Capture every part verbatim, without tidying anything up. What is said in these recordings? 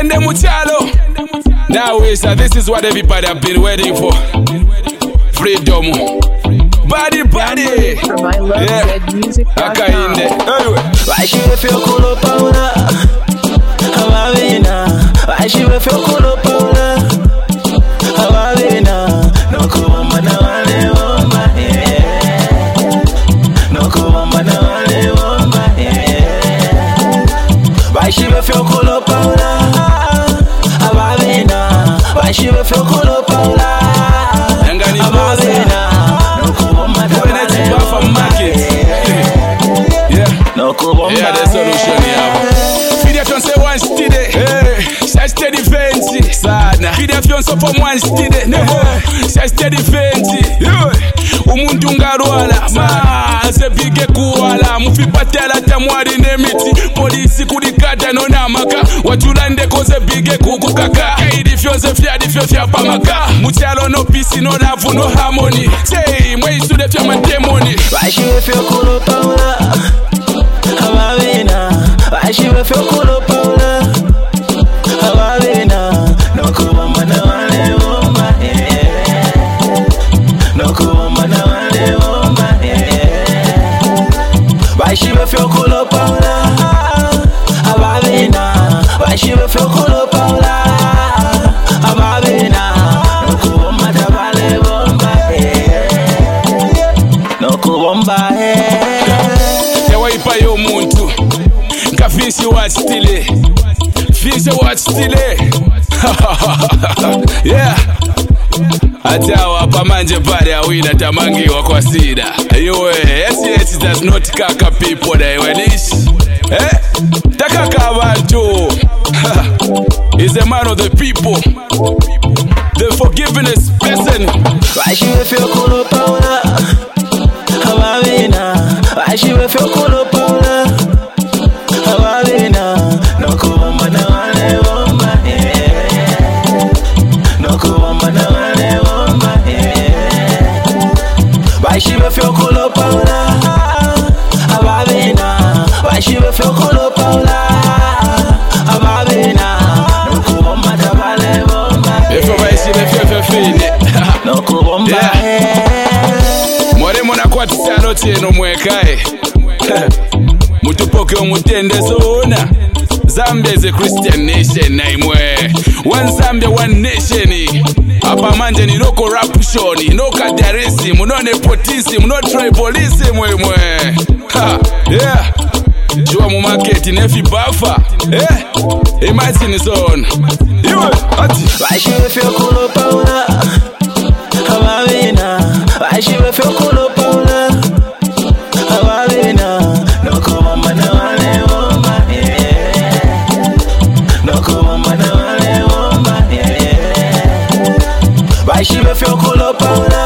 Weekend Muchalo. Now sir, this is what everybody have been waiting for. Freedom. Body, body. From I love dead music dot com. Anyway. Why she will feel cool up on her? Havana. Why she will feel cool up on her? Havana. No kuma na wale woma eh. No kuma na wale woma eh. Why she will feel cool up on her? Havana. Why she will feel cool up on her? Havana. Yeah, the solution, yeah. Video fiance one steady, hey. Say steady fancy, sana. Video fiance from one steady, never. Say steady fancy, yeah. Umuntu ngarwala, ma se bige kuwala. Mufipatela tamwari nemiti, polisi kudikata no namaka. Wachulande koze bige kukukaka. Kaidi fiance fia di fia fia pamaka. Muchalo no peace, no love, no harmony. Say, mwe isu de fia demoni. Why she will feel cool up on her? Havana, why she will feel cool up on her? Havana, no kuma na wale woma eh. No kuma na wale woma eh. Why she will feel cool up on her? Havana, why she will feel cool up on her? Havana, no kuma na wale woma eh. No kuma eh. Waipa yo muntu Kafinsi watch stile Finsi watch stile Yeah Atawa pamanje pare awina tamangi wakwa sida Yowe, S H does not kaka people da iwelish Eh, takaka abantu He's a man of the people The forgiveness person. Why she will feel cool up on her? Havana, why she will feel cool up on her? Havana, no kuma na wale woma eh. No kuma na wale woma eh. Why she will feel cool up on her? Havana, why she will feel cool up on her? Havana, no kuma na wale woma eh. If I see the fear feel no kuma eh. Mwana kwa tisano tieno mwekae Mutupoke umutende zona Zambia is a Christian nation na imwe One Zambia, one nation Apa manje ni no corruption No kadarism, no nepotism No tribalism imwe Ha, yeah Jua mu market nefi bafa Eh, imagine zone Iwe, ati Why she will feel cool up on her? Havana, why she will feel cool up on her? Havana, no kuma na wale woma eh. No kuma na wale woma eh. Why she will feel cool up on her?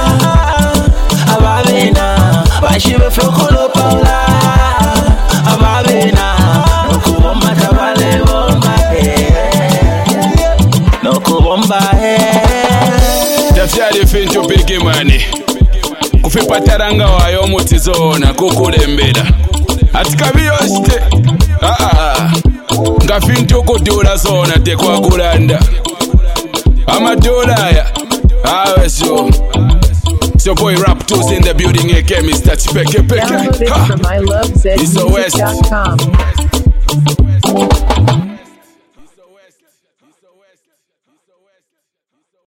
Havana, why she will feel cool up on her? Havana, no kuma na wale woma eh. No kuma eh. Fyali fincho big money Kufipataranga wayo mutizona kukulembera Atikabiyoshite Ah ah Nga fincho kudola zona te kwa kulanda Ama dola ya Awe so So boy Raptors in the building aka Mister Chipeke Peke Download it from I love zed music dot com.